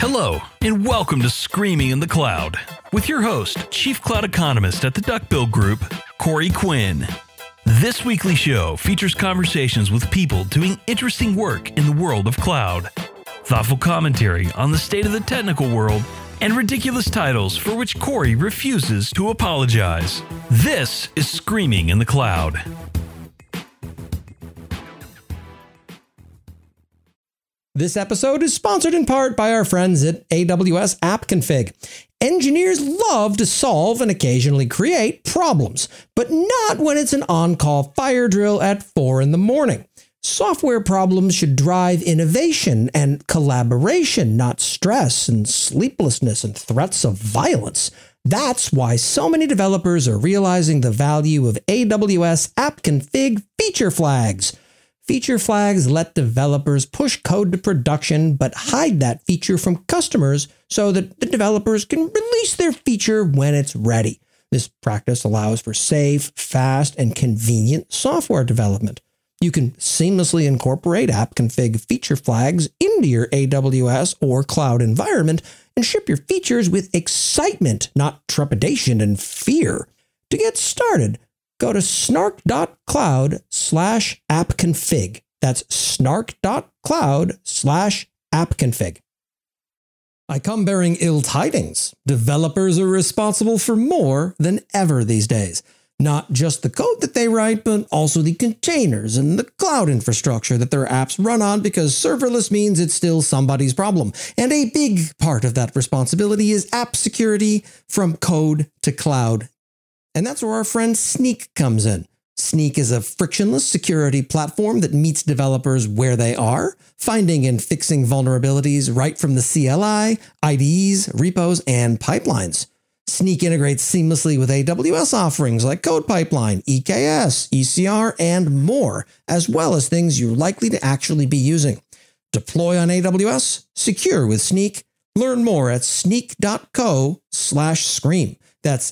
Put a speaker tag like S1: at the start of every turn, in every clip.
S1: Hello, and welcome to Screaming in the Cloud, with your host, Chief Cloud Economist at the Duckbill Group, Corey Quinn. This weekly show features conversations with people doing interesting work in the world of cloud, thoughtful commentary on the state of the technical world, and ridiculous titles for which Corey refuses to apologize. This is Screaming in the Cloud.
S2: This episode is sponsored in part by our friends at AWS AppConfig. Engineers love to solve and occasionally create problems, but not when it's an on-call fire drill at 4 a.m. Software problems should drive innovation and collaboration, not stress and sleeplessness and threats of violence. That's why so many developers are realizing the value of AWS AppConfig feature flags. Feature flags let developers push code to production, but hide that feature from customers so that the developers can release their feature when it's ready. This practice allows for safe, fast, and convenient software development. You can seamlessly incorporate AppConfig feature flags into your AWS or cloud environment and ship your features with excitement, not trepidation and fear. To get started, go to snark.cloud/appconfig. That's snark.cloud/appconfig. I come bearing ill tidings. Developers are responsible for more than ever these days. Not just the code that they write, but also the containers and the cloud infrastructure that their apps run on, because serverless means it's still somebody's problem. And a big part of that responsibility is app security from code to cloud. And that's where our friend Snyk comes in. Snyk is a frictionless security platform that meets developers where they are, finding and fixing vulnerabilities right from the CLI, IDEs, repos, and pipelines. Snyk integrates seamlessly with AWS offerings like CodePipeline, EKS, ECR, and more, as well as things you're likely to actually be using. Deploy on AWS, secure with Snyk. Learn more at snyk.co/scream. That's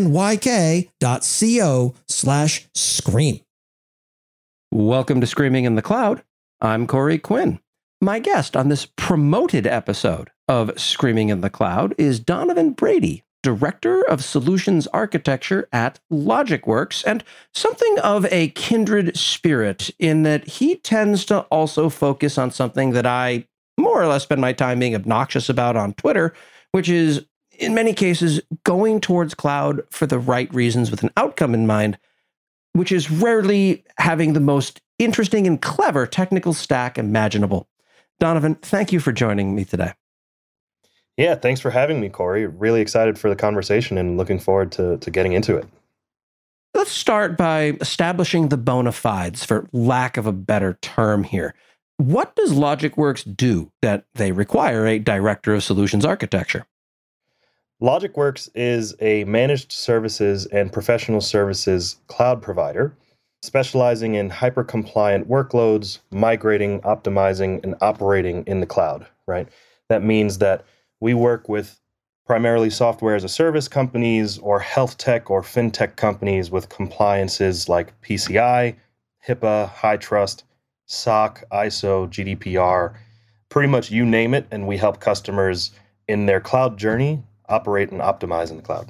S2: SNYK.co/scream. Welcome to Screaming in the Cloud. I'm Corey Quinn. My guest on this promoted episode of Screaming in the Cloud is Donovan Brady, Director of Solutions Architecture at LogicWorks, and something of a kindred spirit in that he tends to also focus on something that I more or less spend my time being obnoxious about on Twitter, which is, in many cases, going towards cloud for the right reasons with an outcome in mind, which is rarely having the most interesting and clever technical stack imaginable. Donovan, thank you for joining me today.
S3: Yeah, thanks for having me, Corey. Really excited for the conversation and looking forward to getting into it.
S2: Let's start by establishing the bona fides, for lack of a better term here. What does LogicWorks do that they require a Director of Solutions Architecture?
S3: LogicWorks is a managed services and professional services cloud provider specializing in hyper-compliant workloads, migrating, optimizing, and operating in the cloud, right? That means that we work with primarily software as a service companies or health tech or fintech companies with compliances like PCI, HIPAA, HITRUST, SOC, ISO, GDPR, pretty much you name it, and we help customers in their cloud journey operate and optimize in the cloud.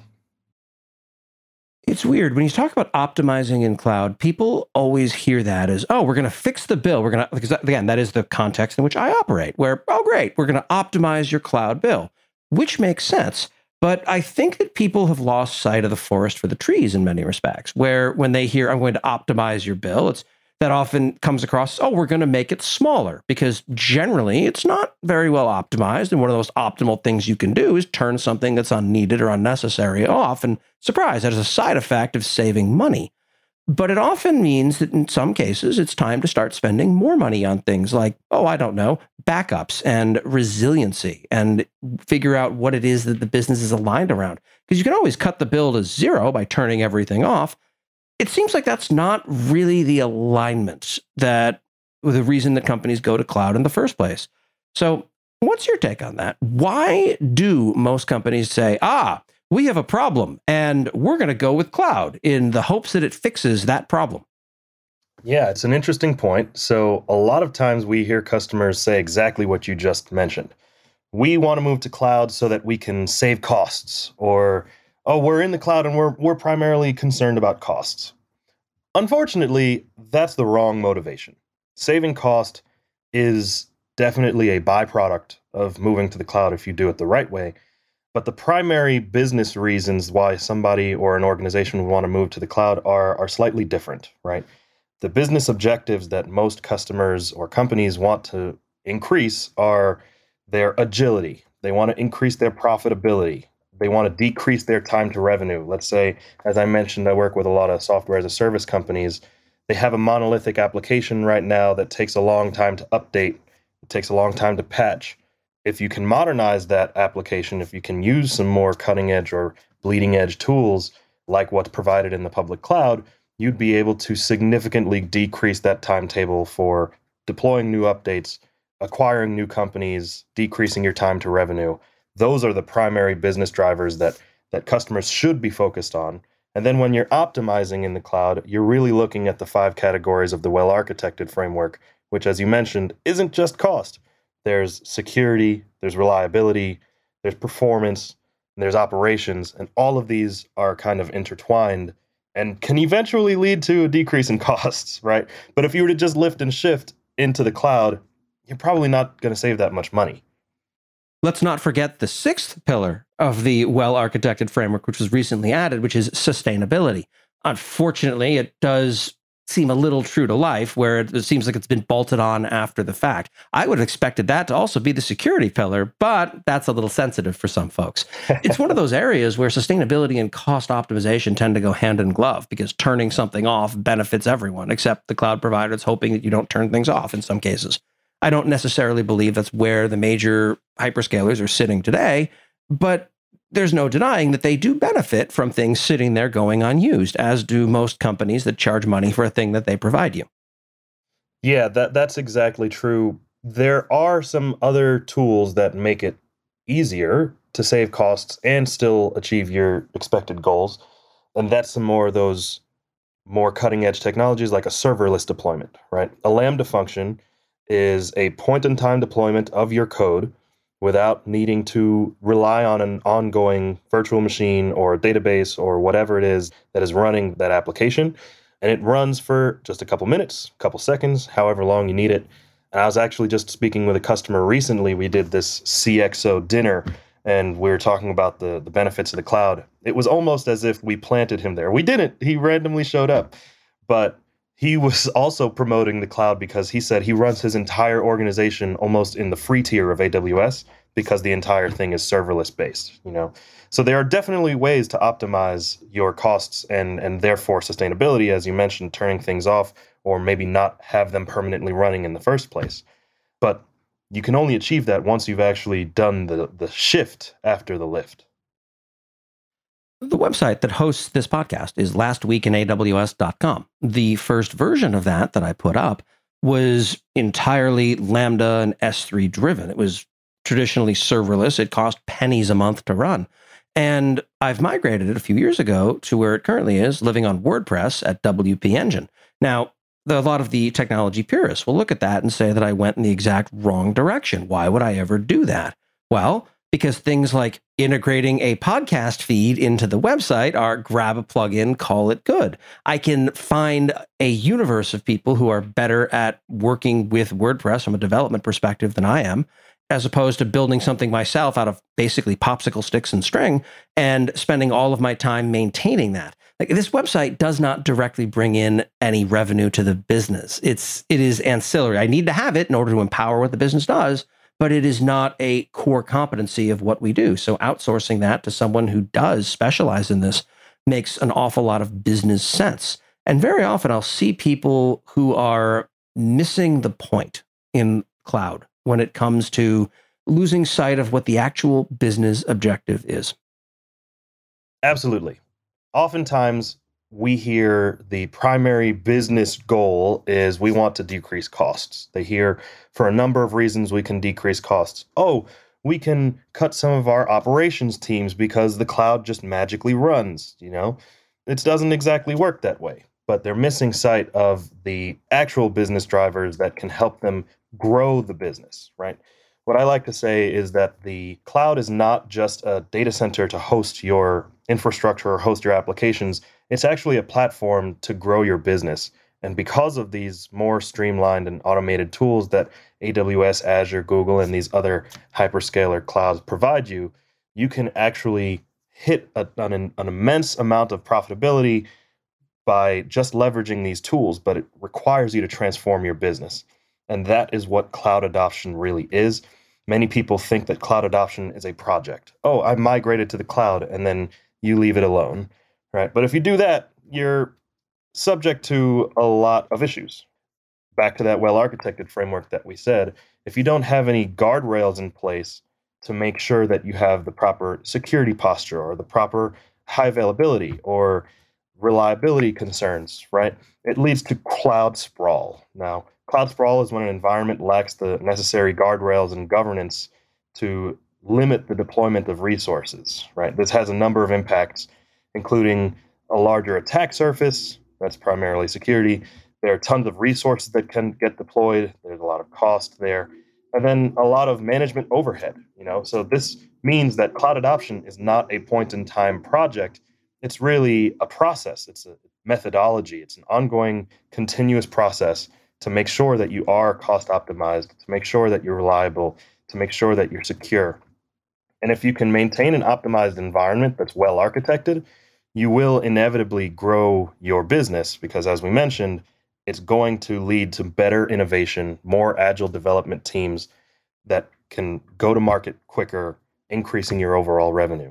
S2: It's weird. When you talk about optimizing in cloud, people always hear that as, oh, we're going to fix the bill. Because again, that is the context in which I operate, where, oh, great, we're going to optimize your cloud bill, which makes sense. But I think that people have lost sight of the forest for the trees in many respects, where when they hear, I'm going to optimize your bill, that often comes across, oh, we're going to make it smaller, because generally it's not very well optimized. And one of the most optimal things you can do is turn something that's unneeded or unnecessary off. And surprise, that is a side effect of saving money. But it often means that in some cases, it's time to start spending more money on things like, oh, I don't know, backups and resiliency, and figure out what it is that the business is aligned around. Because you can always cut the bill to zero by turning everything off. It seems like that's not really the alignment that the reason that companies go to cloud in the first place. So what's your take on that? Why do most companies say, we have a problem and we're going to go with cloud in the hopes that it fixes that problem?
S3: Yeah, it's an interesting point. So a lot of times we hear customers say exactly what you just mentioned. we want to move to cloud so that we can save costs, or, oh, we're in the cloud and we're primarily concerned about costs. Unfortunately, that's the wrong motivation. Saving cost is definitely a byproduct of moving to the cloud if you do it the right way. But the primary business reasons why somebody or an organization would want to move to the cloud are slightly different, right? The business objectives that most customers or companies want to increase are their agility. They want to increase their profitability. They want to decrease their time to revenue. Let's say, as I mentioned, I work with a lot of software as a service companies. They have a monolithic application right now that takes a long time to update. It takes a long time to patch. If you can modernize that application, if you can use some more cutting edge or bleeding edge tools like what's provided in the public cloud, you'd be able to significantly decrease that timetable for deploying new updates, acquiring new companies, decreasing your time to revenue. Those are the primary business drivers that customers should be focused on. And then when you're optimizing in the cloud, you're really looking at the 5 categories of the well-architected framework, which, as you mentioned, isn't just cost. There's security, there's reliability, there's performance, and there's operations. And all of these are kind of intertwined and can eventually lead to a decrease in costs, right? But if you were to just lift and shift into the cloud, you're probably not going to save that much money.
S2: Let's not forget the 6th pillar of the well-architected framework, which was recently added, which is sustainability. Unfortunately, it does seem a little true to life, where it seems like it's been bolted on after the fact. I would have expected that to also be the security pillar, but that's a little sensitive for some folks. It's one of those areas where sustainability and cost optimization tend to go hand in glove, because turning something off benefits everyone, except the cloud provider that's hoping that you don't turn things off in some cases. I don't necessarily believe that's where the major hyperscalers are sitting today, but there's no denying that they do benefit from things sitting there going unused, as do most companies that charge money for a thing that they provide you.
S3: Yeah, that's exactly true. There are some other tools that make it easier to save costs and still achieve your expected goals. And that's some more of those more cutting edge technologies like a serverless deployment, right? A Lambda function is a point-in-time deployment of your code without needing to rely on an ongoing virtual machine or a database or whatever it is that is running that application. And it runs for just a couple minutes, couple seconds, however long you need it. And I was actually just speaking with a customer recently. We did this CXO dinner, and we were talking about the benefits of the cloud. It was almost as if we planted him there. We didn't. He randomly showed up. But he was also promoting the cloud because he said he runs his entire organization almost in the free tier of AWS because the entire thing is serverless based, you know. So there are definitely ways to optimize your costs and therefore sustainability, as you mentioned, turning things off or maybe not have them permanently running in the first place. But you can only achieve that once you've actually done the shift after the lift.
S2: The website that hosts this podcast is lastweekinaws.com. The first version of that I put up was entirely Lambda and S3 driven. It was traditionally serverless. It cost pennies a month to run. And I've migrated it a few years ago to where it currently is, living on WordPress at WP Engine. Now, a lot of the technology purists will look at that and say that I went in the exact wrong direction. Why would I ever do that? Well, because things like integrating a podcast feed into the website are grab a plugin, call it good. I can find a universe of people who are better at working with WordPress from a development perspective than I am, as opposed to building something myself out of basically popsicle sticks and string and spending all of my time maintaining that. Like, this website does not directly bring in any revenue to the business. It is ancillary. I need to have it in order to empower what the business does, but it is not a core competency of what we do. So outsourcing that to someone who does specialize in this makes an awful lot of business sense. And very often I'll see people who are missing the point in cloud when it comes to losing sight of what the actual business objective is.
S3: Absolutely. Oftentimes we hear the primary business goal is we want to decrease costs. They hear for a number of reasons we can decrease costs. Oh, we can cut some of our operations teams because the cloud just magically runs, you know? It doesn't exactly work that way, but they're missing sight of the actual business drivers that can help them grow the business, right? What I like to say is that the cloud is not just a data center to host your infrastructure or host your applications. It's actually a platform to grow your business. And because of these more streamlined and automated tools that AWS, Azure, Google, and these other hyperscaler clouds provide you, you can actually hit an immense amount of profitability by just leveraging these tools, but it requires you to transform your business. And that is what cloud adoption really is. Many people think that cloud adoption is a project. Oh, I migrated to the cloud, and then you leave it alone, right? But if you do that, you're subject to a lot of issues. Back to that well-architected framework that we said, if you don't have any guardrails in place to make sure that you have the proper security posture or the proper high availability or reliability concerns, right? It leads to cloud sprawl. Now, cloud sprawl is when an environment lacks the necessary guardrails and governance to limit the deployment of resources, right? This has a number of impacts, including a larger attack surface. That's primarily security. There are tons of resources that can get deployed. There's a lot of cost there. And then a lot of management overhead, So this means that cloud adoption is not a point-in-time project. It's really a process. It's a methodology. It's an ongoing, continuous process to make sure that you are cost optimized, to make sure that you're reliable, to make sure that you're secure. And if you can maintain an optimized environment that's well architected, you will inevitably grow your business because, as we mentioned, it's going to lead to better innovation, more agile development teams that can go to market quicker, increasing your overall revenue.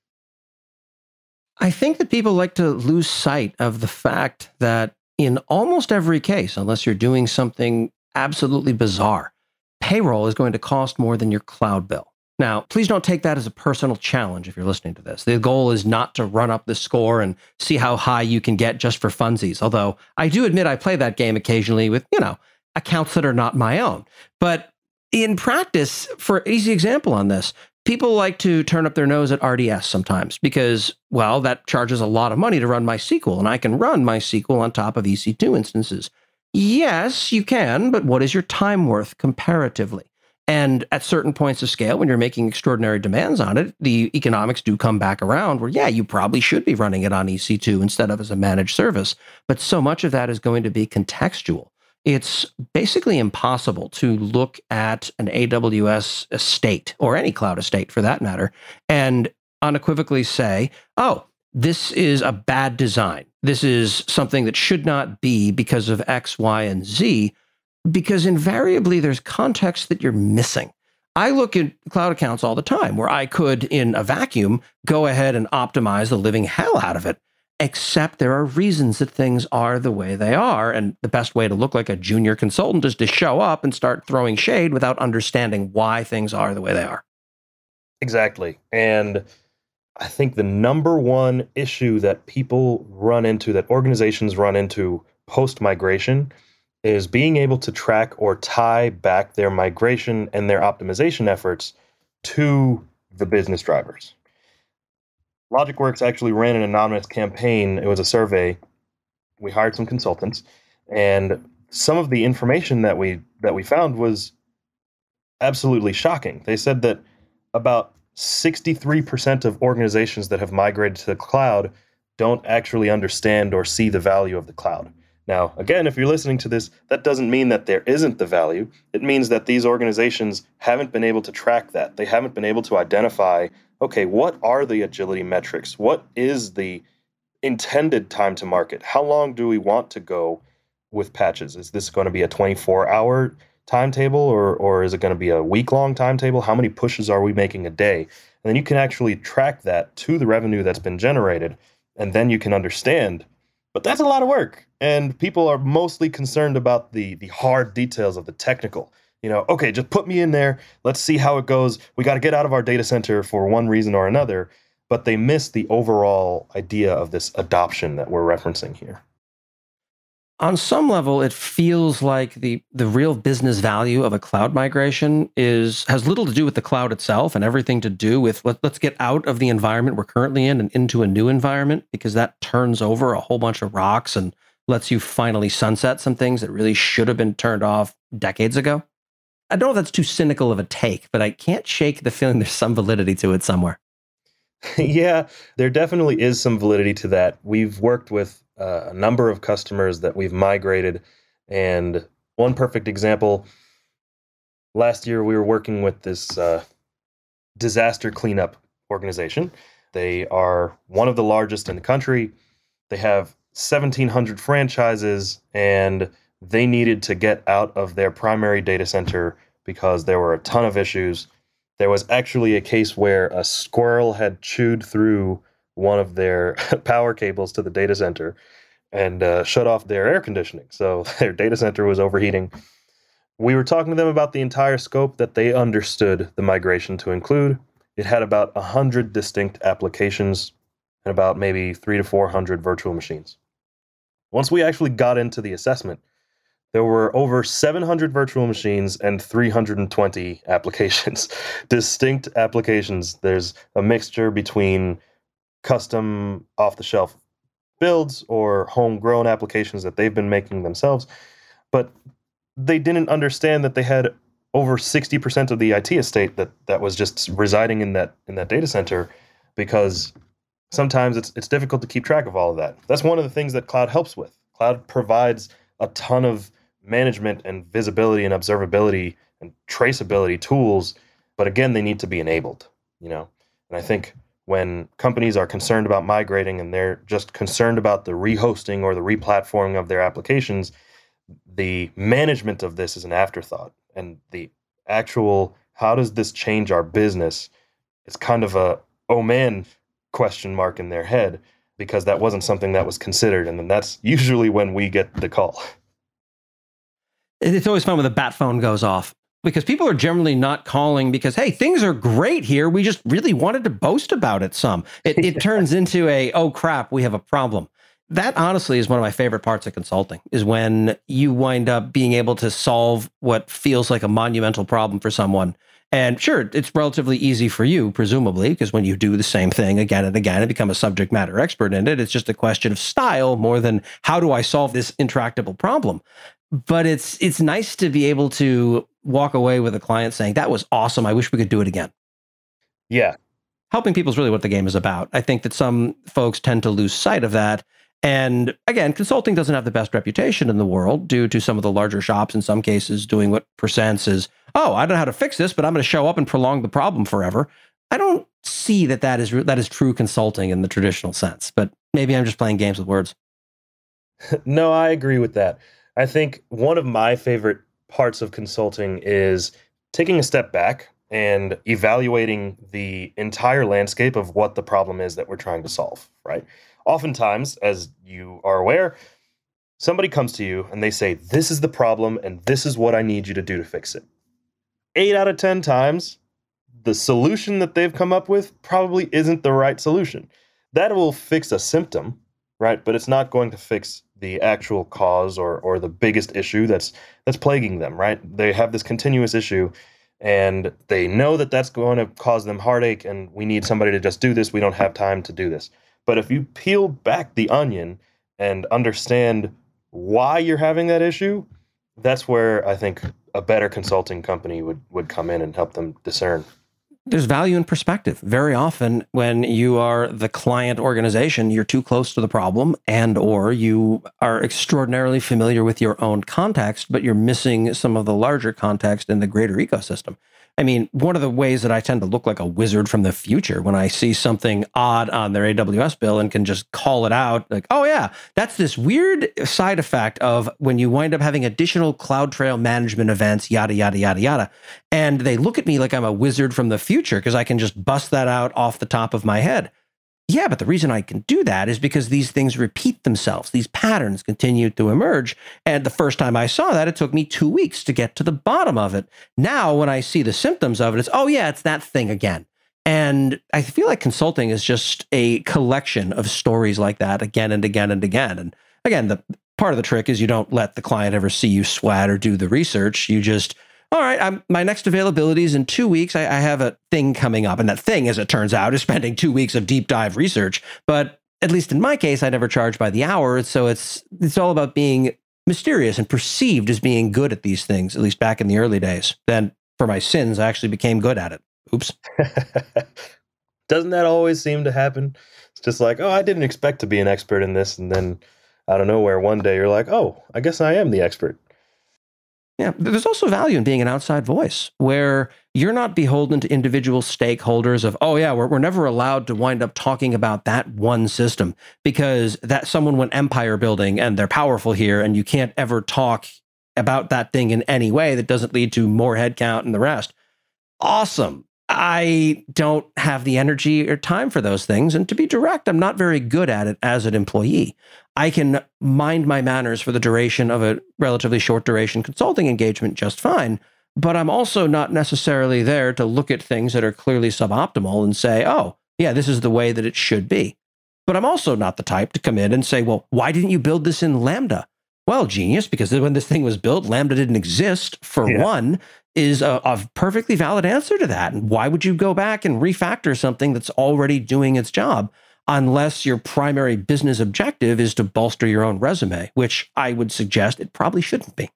S2: I think that people like to lose sight of the fact that in almost every case, unless you're doing something absolutely bizarre, payroll is going to cost more than your cloud bill. Now, please don't take that as a personal challenge if you're listening to this. The goal is not to run up the score and see how high you can get just for funsies. Although I do admit I play that game occasionally with, accounts that are not my own. But in practice, for an easy example on this, people like to turn up their nose at RDS sometimes because, well, that charges a lot of money to run MySQL, and I can run MySQL on top of EC2 instances. Yes, you can, but what is your time worth comparatively? And at certain points of scale, when you're making extraordinary demands on it, the economics do come back around where, yeah, you probably should be running it on EC2 instead of as a managed service. But so much of that is going to be contextual. It's basically impossible to look at an AWS estate, or any cloud estate for that matter, and unequivocally say, oh, this is a bad design. This is something that should not be because of X, Y, and Z, because invariably there's context that you're missing. I look at cloud accounts all the time where I could, in a vacuum, go ahead and optimize the living hell out of it, except there are reasons that things are the way they are. And the best way to look like a junior consultant is to show up and start throwing shade without understanding why things are the way they are.
S3: Exactly. And I think the number one issue that people run into, that organizations run into post-migration, is being able to track or tie back their migration and their optimization efforts to the business drivers. LogicWorks actually ran an anonymous campaign. It was a survey. We hired some consultants, and some of the information that we found was absolutely shocking. They said that about 63% of organizations that have migrated to the cloud don't actually understand or see the value of the cloud. Now, again, if you're listening to this, that doesn't mean that there isn't the value. It means that these organizations haven't been able to track that. They haven't been able to identify, okay, what are the agility metrics? What is the intended time to market? How long do we want to go with patches? Is this going to be a 24-hour timetable or is it going to be a week-long timetable? How many pushes are we making a day? And then you can actually track that to the revenue that's been generated, and then you can understand. But that's a lot of work. And people are mostly concerned about the hard details of the technical. Okay, just put me in there. Let's see how it goes. We got to get out of our data center for one reason or another. But they miss the overall idea of this adoption that we're referencing here.
S2: On some level, it feels like the real business value of a cloud migration has little to do with the cloud itself and everything to do with let's get out of the environment we're currently in and into a new environment, because that turns over a whole bunch of rocks and lets you finally sunset some things that really should have been turned off decades ago. I don't know if that's too cynical of a take, but I can't shake the feeling there's some validity to it somewhere.
S3: Yeah, there definitely is some validity to that. We've worked with a number of customers that we've migrated. And one perfect example, last year we were working with this disaster cleanup organization. They are one of the largest in the country. They have 1,700 franchises, and they needed to get out of their primary data center because there were a ton of issues. There was actually a case where a squirrel had chewed through one of their power cables to the data center and shut off their air conditioning. So their data center was overheating. We were talking to them about the entire scope that they understood the migration to include. It had about 100 distinct applications and about maybe 300 to 400 virtual machines. Once we actually got into the assessment, there were over 700 virtual machines and 320 applications, distinct applications. There's a mixture between custom off-the-shelf builds or homegrown applications that they've been making themselves. But they didn't understand that they had over 60% of the IT estate that was just residing in that data center, because sometimes it's difficult to keep track of all of that. That's one of the things that cloud helps with. Cloud provides a ton of management and visibility and observability and traceability tools, but again, they need to be enabled, And I think when companies are concerned about migrating and they're just concerned about the rehosting or the replatforming of their applications, the management of this is an afterthought. And the actual, how does this change our business? It's kind of a, oh man, question mark in their head, because that wasn't something that was considered. And then that's usually when we get the call.
S2: It's always fun when the bat phone goes off, because people are generally not calling because, hey, things are great here. We just really wanted to boast about it some. It turns into a, oh, crap, we have a problem. That honestly is one of my favorite parts of consulting, is when you wind up being able to solve what feels like a monumental problem for someone. And sure, it's relatively easy for you, presumably, because when you do the same thing again and again and become a subject matter expert in it, it's just a question of style more than how do I solve this intractable problem. But it's nice to be able to walk away with a client saying, that was awesome. I wish we could do it again.
S3: Yeah.
S2: Helping people is really what the game is about. I think that some folks tend to lose sight of that. And again, consulting doesn't have the best reputation in the world due to some of the larger shops, in some cases, doing what presents as, oh, I don't know how to fix this, but I'm going to show up and prolong the problem forever. I don't see that is true consulting in the traditional sense, but maybe I'm just playing games with words.
S3: No, I agree with that. I think one of my favorite parts of consulting is taking a step back and evaluating the entire landscape of what the problem is that we're trying to solve, right? Oftentimes, as you are aware, somebody comes to you and they say, this is the problem and this is what I need you to do to fix it. 8 out of 10 times, the solution that they've come up with probably isn't the right solution. That will fix a symptom, right? But it's not going to fix the actual cause or the biggest issue that's plaguing them, right? They have this continuous issue and they know that that's going to cause them heartache and we need somebody to just do this. We don't have time to do this. But if you peel back the onion and understand why you're having that issue, that's where I think a better consulting company would come in and help them discern.
S2: There's value in perspective. Very often when you are the client organization, you're too close to the problem and or you are extraordinarily familiar with your own context, but you're missing some of the larger context in the greater ecosystem. I mean, one of the ways that I tend to look like a wizard from the future when I see something odd on their AWS bill and can just call it out, like, oh yeah, that's this weird side effect of when you wind up having additional CloudTrail management events, yada, yada, yada, yada. And they look at me like I'm a wizard from the future because I can just bust that out off the top of my head. Yeah, but the reason I can do that is because these things repeat themselves. These patterns continue to emerge. And the first time I saw that, it took me 2 weeks to get to the bottom of it. Now, when I see the symptoms of it, it's, oh yeah, it's that thing again. And I feel like consulting is just a collection of stories like that again and again and again. And again, the part of the trick is you don't let the client ever see you sweat or do the research. You just, all right, my next availability is in 2 weeks. I have a thing coming up. And that thing, as it turns out, is spending 2 weeks of deep dive research. But at least in my case, I never charge by the hour. So it's all about being mysterious and perceived as being good at these things, at least back in the early days. Then for my sins, I actually became good at it. Oops.
S3: Doesn't that always seem to happen? It's just like, oh, I didn't expect to be an expert in this. And then out of nowhere, one day you're like, oh, I guess I am the expert.
S2: Yeah, there's also value in being an outside voice where you're not beholden to individual stakeholders of, oh yeah, we're never allowed to wind up talking about that one system because that someone went empire building and they're powerful here and you can't ever talk about that thing in any way that doesn't lead to more headcount and the rest. Awesome. I don't have the energy or time for those things. And to be direct, I'm not very good at it as an employee. I can mind my manners for the duration of a relatively short duration consulting engagement just fine, but I'm also not necessarily there to look at things that are clearly suboptimal and say, oh, yeah, this is the way that it should be. But I'm also not the type to come in and say, well, why didn't you build this in Lambda? Well, genius, because when this thing was built, Lambda didn't exist for one, is a perfectly valid answer to that. And why would you go back and refactor something that's already doing its job unless your primary business objective is to bolster your own resume, which I would suggest it probably shouldn't be.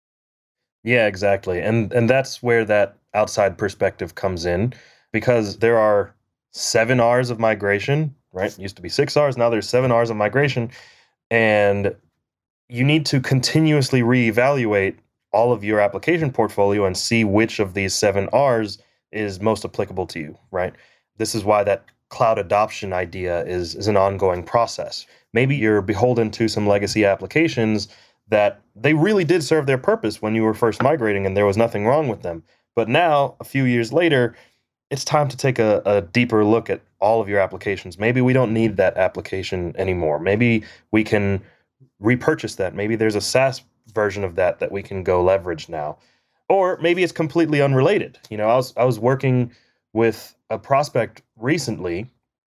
S3: Yeah, exactly. And that's where that outside perspective comes in, because there are 7 R's of migration, right? It used to be 6 R's, now there's 7 R's of migration. And you need to continuously reevaluate all of your application portfolio and see which of these 7 R's is most applicable to you, right? This is why that cloud adoption idea is an ongoing process. Maybe you're beholden to some legacy applications that they really did serve their purpose when you were first migrating and there was nothing wrong with them. But now, a few years later, it's time to take a deeper look at all of your applications. Maybe we don't need that application anymore. Maybe we can repurchase that. Maybe there's a SaaS version of that we can go leverage now. Or maybe it's completely unrelated. You know, I was working with a prospect recently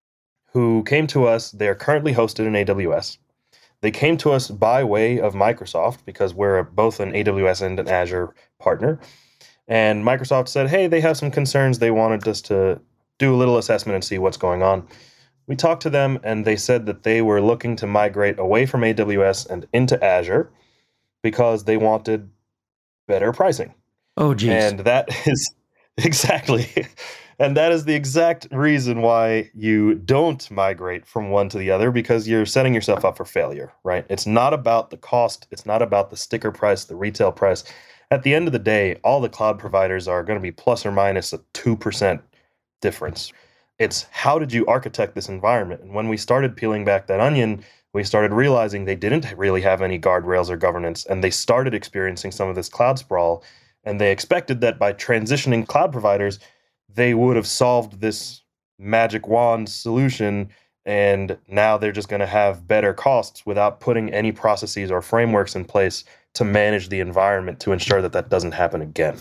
S3: who came to us. They're currently hosted in AWS. They came to us by way of Microsoft because we're both an AWS and an Azure partner. And Microsoft said, hey, they have some concerns. They wanted us to do a little assessment and see what's going on. We talked to them and they said that they were looking to migrate away from AWS and into Azure because they wanted better pricing.
S2: Oh, geez.
S3: And that is exactly, and that is the exact reason why you don't migrate from one to the other, because you're setting yourself up for failure, right? It's not about the cost. It's not about the sticker price, the retail price. At the end of the day, all the cloud providers are going to be plus or minus a 2% difference. It's how did you architect this environment? And when we started peeling back that onion, we started realizing they didn't really have any guardrails or governance, and they started experiencing some of this cloud sprawl. And they expected that by transitioning cloud providers, they would have solved this magic wand solution, and now they're just going to have better costs without putting any processes or frameworks in place to manage the environment to ensure that that doesn't happen again.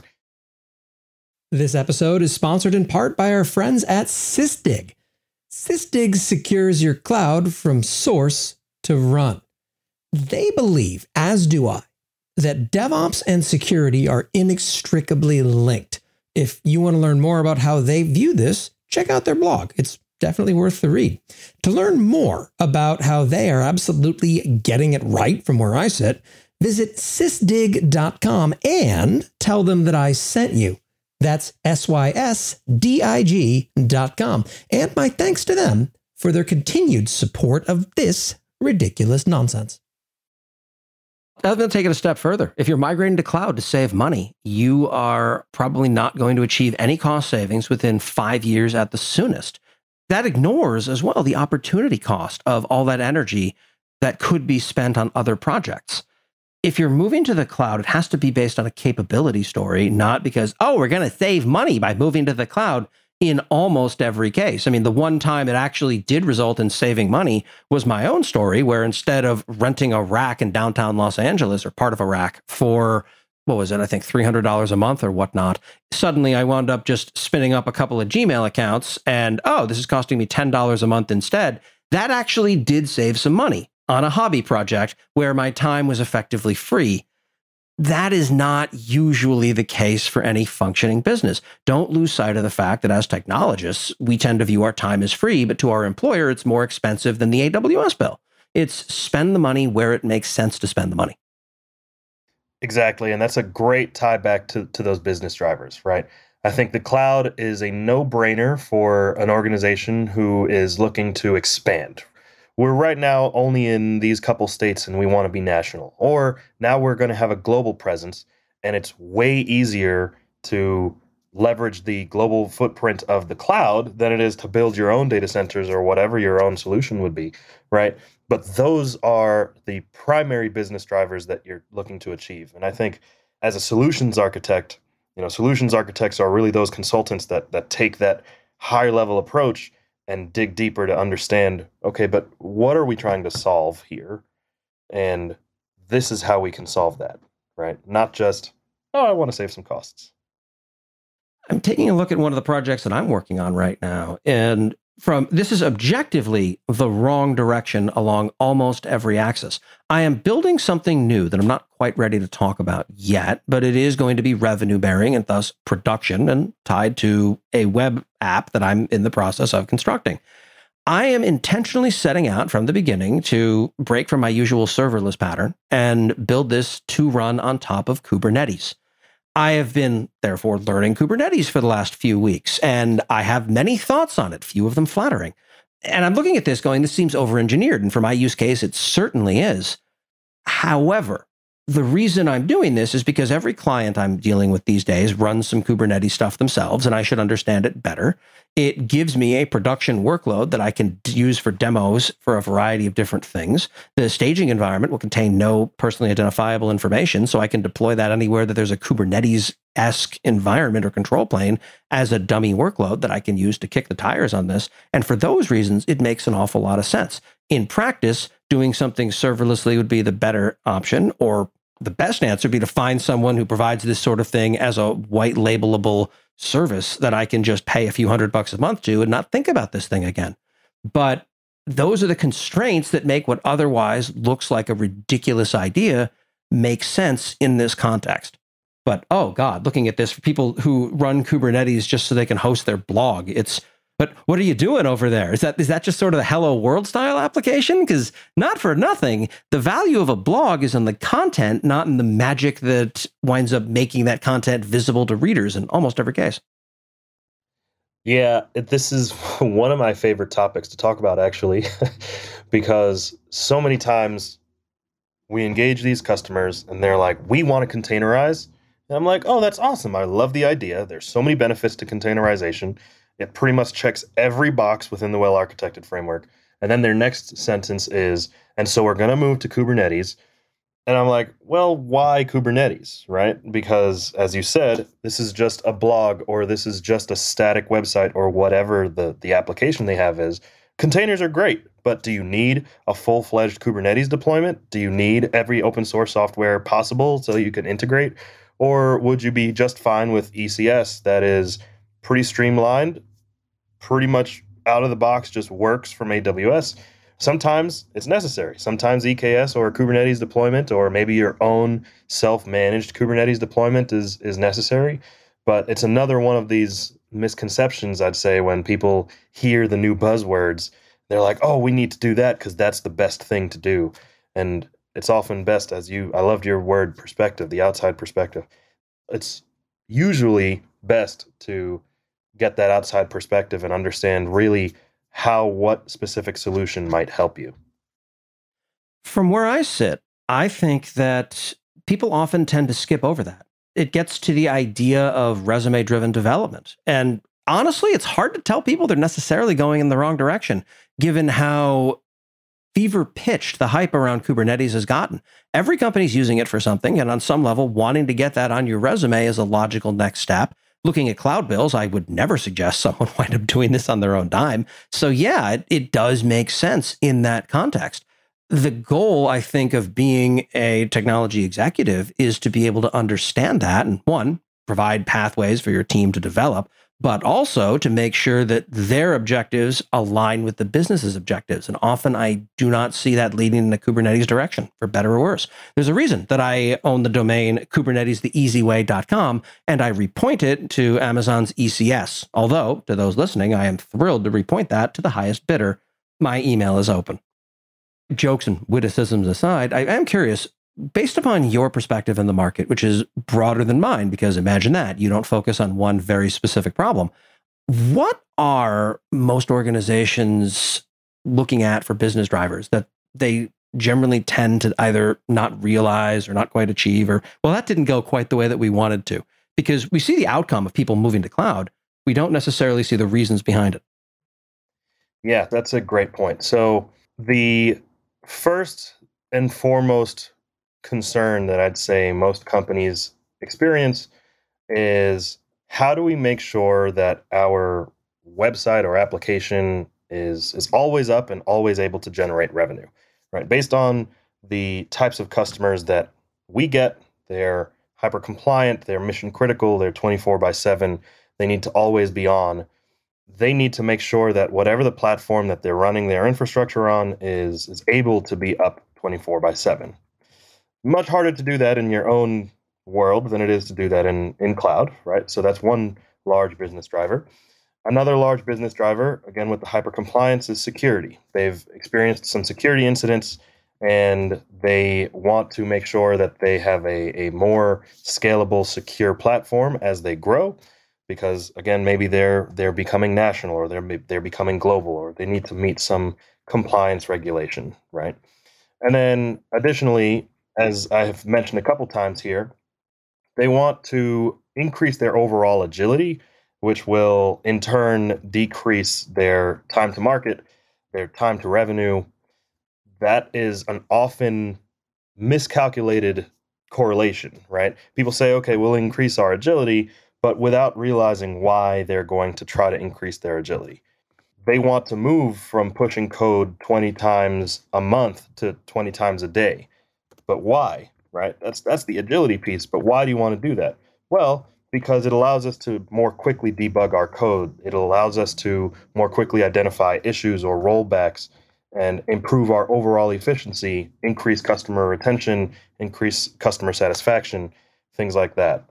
S4: This episode is sponsored in part by our friends at Sysdig. Sysdig secures your cloud from source to run. They believe, as do I, that DevOps and security are inextricably linked. If you want to learn more about how they view this, check out their blog. It's definitely worth the read. To learn more about how they are absolutely getting it right from where I sit, visit sysdig.com and tell them that I sent you. That's SYSDIG.com. And my thanks to them for their continued support of this ridiculous nonsense.
S2: I'm going to take it a step further. If you're migrating to cloud to save money, you are probably not going to achieve any cost savings within 5 years at the soonest. That ignores as well the opportunity cost of all that energy that could be spent on other projects. If you're moving to the cloud, it has to be based on a capability story, not because, oh, we're going to save money by moving to the cloud in almost every case. I mean, the one time it actually did result in saving money was my own story, where instead of renting a rack in downtown Los Angeles or part of a rack for, what was it, I think $300 a month or whatnot, suddenly I wound up just spinning up a couple of Gmail accounts and, oh, this is costing me $10 a month instead. That actually did save some money on a hobby project where my time was effectively free. That is not usually the case for any functioning business. Don't lose sight of the fact that as technologists, we tend to view our time as free, but to our employer, it's more expensive than the AWS bill. It's spend the money where it makes sense to spend the money.
S3: Exactly. And that's a great tie back to those business drivers, right? I think the cloud is a no-brainer for an organization who is looking to expand. We're right now only in these couple states and we want to be national. Or now we're going to have a global presence and it's way easier to leverage the global footprint of the cloud than it is to build your own data centers or whatever your own solution would be, right? But those are the primary business drivers that you're looking to achieve. And I think as a solutions architect, solutions architects are really those consultants that take that higher level approach and dig deeper to understand, okay, but what are we trying to solve here? And this is how we can solve that, right? Not just, oh, I want to save some costs.
S2: I'm taking a look at one of the projects that I'm working on right now, and this is objectively the wrong direction along almost every axis. I am building something new that I'm not quite ready to talk about yet, but it is going to be revenue bearing and thus production and tied to a web app that I'm in the process of constructing. I am intentionally setting out from the beginning to break from my usual serverless pattern and build this to run on top of Kubernetes. I have been, therefore, learning Kubernetes for the last few weeks, and I have many thoughts on it, few of them flattering. And I'm looking at this going, this seems over-engineered, and for my use case, it certainly is. However, the reason I'm doing this is because every client I'm dealing with these days runs some Kubernetes stuff themselves, and I should understand it better. It gives me a production workload that I can use for demos for a variety of different things. The staging environment will contain no personally identifiable information, so I can deploy that anywhere that there's a Kubernetes-esque environment or control plane as a dummy workload that I can use to kick the tires on this. And for those reasons, it makes an awful lot of sense. In practice, doing something serverlessly would be the better option, or the best answer would be to find someone who provides this sort of thing as a white labelable service that I can just pay a few $100 a month to and not think about this thing again. But those are the constraints that make what otherwise looks like a ridiculous idea make sense in this context. But, oh God, looking at this for people who run Kubernetes just so they can host their blog, but what are you doing over there? Is that just sort of the Hello World style application? Because not for nothing, the value of a blog is in the content, not in the magic that winds up making that content visible to readers in almost every case.
S3: Yeah, this is one of my favorite topics to talk about, actually, because so many times we engage these customers and they're like, we want to containerize. And I'm like, oh, that's awesome. I love the idea. There's so many benefits to containerization. It pretty much checks every box within the well-architected framework. And then their next sentence is, and so we're going to move to Kubernetes. And I'm like, well, why Kubernetes, right? Because as you said, this is just a blog or this is just a static website or whatever the application they have is. Containers are great, but do you need a full-fledged Kubernetes deployment? Do you need every open source software possible so you can integrate? Or would you be just fine with ECS that is pretty streamlined, pretty much out of the box, just works from AWS? Sometimes it's necessary. Sometimes EKS or Kubernetes deployment, or maybe your own self-managed Kubernetes deployment is necessary. But it's another one of these misconceptions, I'd say, when people hear the new buzzwords, they're like, oh, we need to do that because that's the best thing to do. And it's often best, I loved your word perspective, the outside perspective. It's usually best to get that outside perspective and understand really what specific solution might help you.
S2: From where I sit, I think that people often tend to skip over that. It gets to the idea of resume-driven development. And honestly, it's hard to tell people they're necessarily going in the wrong direction, given how fever-pitched the hype around Kubernetes has gotten. Every company's using it for something, and on some level, wanting to get that on your resume is a logical next step. Looking at cloud bills, I would never suggest someone wind up doing this on their own dime. So yeah, it does make sense in that context. The goal, I think, of being a technology executive is to be able to understand that and, one, provide pathways for your team to develop, but also to make sure that their objectives align with the business's objectives. And often I do not see that leading in the Kubernetes direction, for better or worse. There's a reason that I own the domain KubernetesTheEasyWay.com, and I repoint it to Amazon's ECS. Although, to those listening, I am thrilled to repoint that to the highest bidder. My email is open. Jokes and witticisms aside, I am curious, based upon your perspective in the market, which is broader than mine, because imagine that, you don't focus on one very specific problem. What are most organizations looking at for business drivers that they generally tend to either not realize or not quite achieve, or, well, that didn't go quite the way that we wanted to? Because we see the outcome of people moving to cloud. We don't necessarily see the reasons behind it.
S3: Yeah, that's a great point. So the first and foremost concern that I'd say most companies experience is, how do we make sure that our website or application is always up and always able to generate revenue, right? Based on the types of customers that we get, they're hyper compliant, they're mission critical, they're 24/7, they need to always be on. They need to make sure that whatever the platform that they're running their infrastructure on is able to be up 24/7. Much harder to do that in your own world than it is to do that in cloud, right? So that's one large business driver. Another large business driver, again with the hyper compliance, is security. They've experienced some security incidents, and they want to make sure that they have a more scalable, secure platform as they grow. Because again, maybe they're becoming national, or they're becoming global, or they need to meet some compliance regulation, right? And then additionally, as I have mentioned a couple times here, they want to increase their overall agility, which will in turn decrease their time to market, their time to revenue. That is an often miscalculated correlation, right? People say, okay, we'll increase our agility, but without realizing why they're going to try to increase their agility. They want to move from pushing code 20 times a month to 20 times a day. But why, right? That's the agility piece. But why do you want to do that? Well, because it allows us to more quickly debug our code. It allows us to more quickly identify issues or rollbacks and improve our overall efficiency, increase customer retention, increase customer satisfaction, things like that.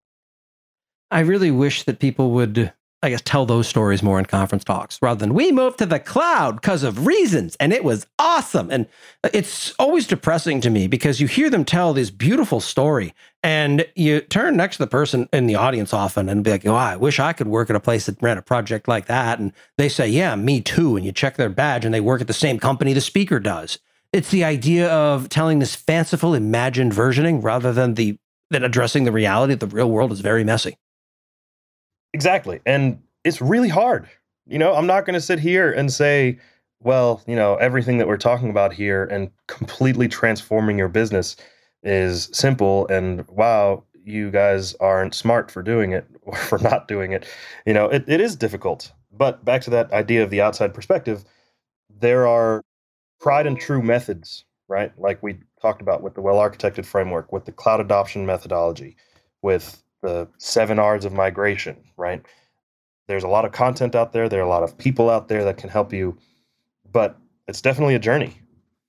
S2: I really wish that people would, I guess, tell those stories more in conference talks rather than, we moved to the cloud because of reasons and it was awesome. And it's always depressing to me because you hear them tell this beautiful story and you turn next to the person in the audience often and be like, oh, I wish I could work at a place that ran a project like that. And they say, yeah, me too. And you check their badge and they work at the same company the speaker does. It's the idea of telling this fanciful, imagined versioning rather than addressing the reality that the real world is very messy.
S3: Exactly. And it's really hard. I'm not going to sit here and say, well, everything that we're talking about here and completely transforming your business is simple. And wow, you guys aren't smart for doing it or for not doing it. It is difficult. But back to that idea of the outside perspective, there are tried and true methods, right? Like we talked about with the well-architected framework, with the cloud adoption methodology, with the 7 R's of migration, right? There's a lot of content out there. There are a lot of people out there that can help you, but it's definitely a journey.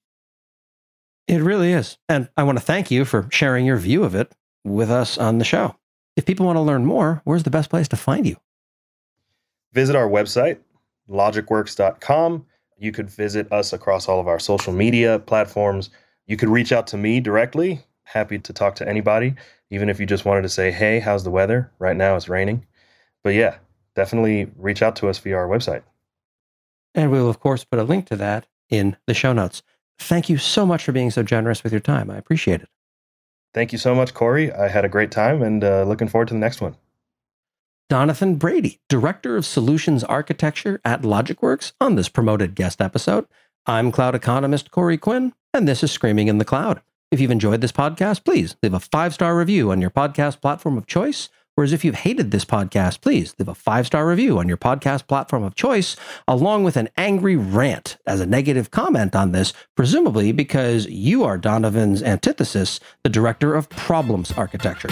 S2: It really is. And I want to thank you for sharing your view of it with us on the show. If people want to learn more, where's the best place to find you?
S3: Visit our website, logicworks.com. You could visit us across all of our social media platforms. You could reach out to me directly. Happy to talk to anybody, even if you just wanted to say, hey, how's the weather? Right now it's raining. But yeah, definitely reach out to us via our website.
S2: And we'll, of course, put a link to that in the show notes. Thank you so much for being so generous with your time. I appreciate it.
S3: Thank you so much, Corey. I had a great time and looking forward to the next one.
S2: Donathan Brady, Director of Solutions Architecture at LogicWorks, on this promoted guest episode. I'm cloud economist Corey Quinn, and this is Screaming in the Cloud. If you've enjoyed this podcast, please leave a 5-star review on your podcast platform of choice. Whereas if you've hated this podcast, please leave a 5-star review on your podcast platform of choice, along with an angry rant as a negative comment on this, presumably because you are Donovan's antithesis, the Director of Problems Architecture.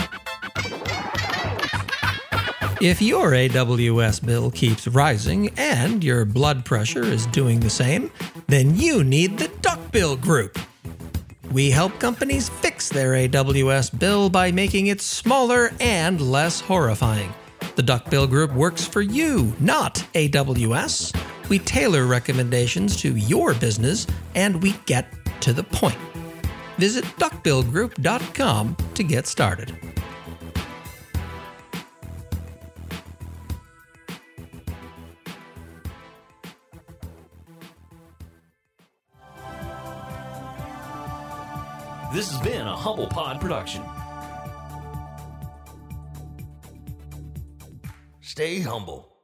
S4: If your AWS bill keeps rising and your blood pressure is doing the same, then you need the Duckbill Group. We help companies fix their AWS bill by making it smaller and less horrifying. The Duckbill Group works for you, not AWS. We tailor recommendations to your business, and we get to the point. Visit duckbillgroup.com to get started.
S1: This has been a Humble Pod production. Stay humble.